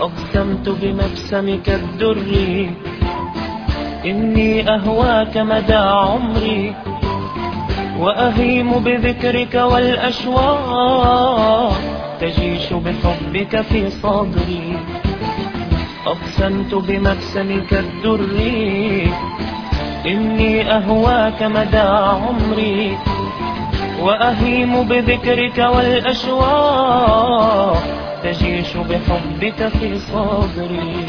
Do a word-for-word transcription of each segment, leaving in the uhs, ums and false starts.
أقسمت بمبسمك الدري إني أهواك مدى عمري، وأهيم بذكرك والأشواق تجيش بحبك في صدري. أقسمت بمبسمك الدري إني أهواك مدى عمري، وأهيم بذكرك والأشواق تجيش بحبك في صدري.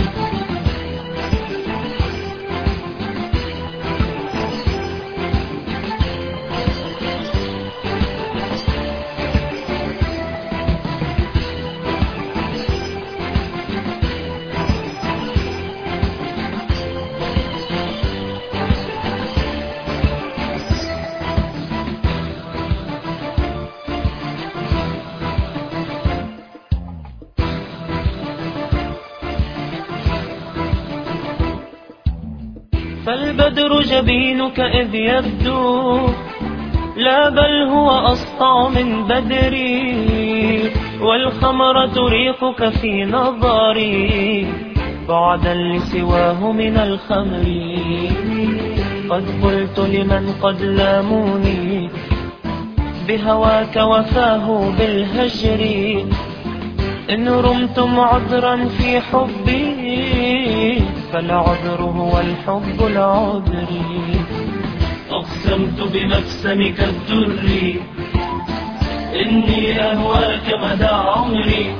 فالبدر جبينك إذ يبدو، لا بل هو أسطع من بدري، والخمرة ريقك في نظري بعدا لسواه من الخمر. قد قلت لمن قد لاموني بهواك وفاه بالهجر، إن رمتم عذرا في حبي فالعذر هو الحب العذري. أقسمت بمبسمك الدري إني أهواك مدى عمري،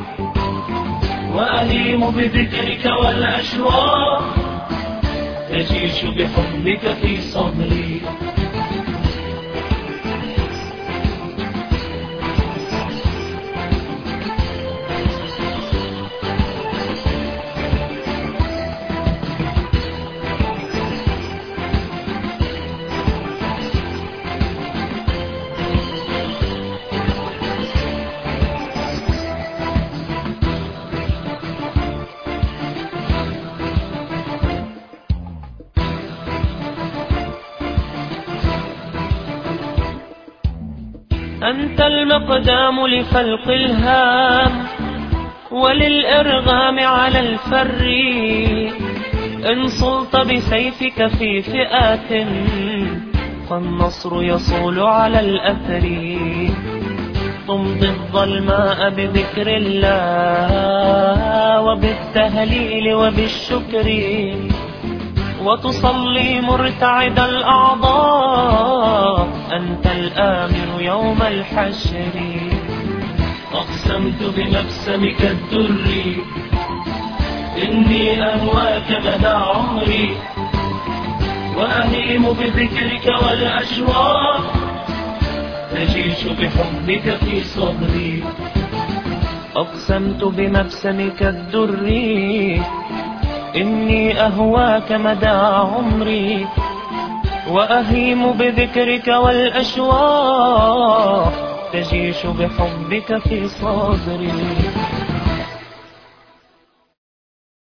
وأهيم بذكرك والأشواق تجيش بحبك في صدري. أنت المقدام لخلق الهام وللإرغام على الفر، إن صلت بسيفك في فئات فالنصر يصول على الأثر. تمضي الظلماء بذكر الله وبالتهليل وبالشكر، وتصلي مرتعد الأعضاء أنت الآمن يوم الحشر. أقسمت بمبسمك الدري إني أهواك مدى عمري، وأهيم بذكرك والأشواق تجيش بحبك في صدري. أقسمت بمبسمك الدري إني أهواك مدى عمري، وأهيم بذكرك والأشواق تجيش بحبك في صدري.